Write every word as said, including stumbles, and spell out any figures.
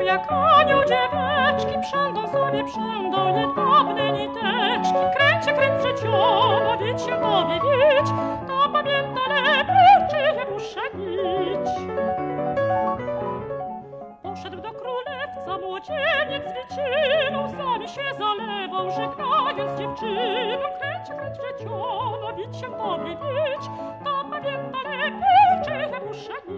zwlekaniu dzieweczki przędą sobie przędą jedwabne niteczki. Kręcie, kręć życiowo, wić się tobie wić, to pamięta lepiej, czy je muszę bić. Poszedł do królewca młodzieniec z wiciną, sami się zalewał, żegnając dziewczyną. Kręcie, kręć życiowo, wić się tobie wić, to pamięta lepiej, czy je muszę bić.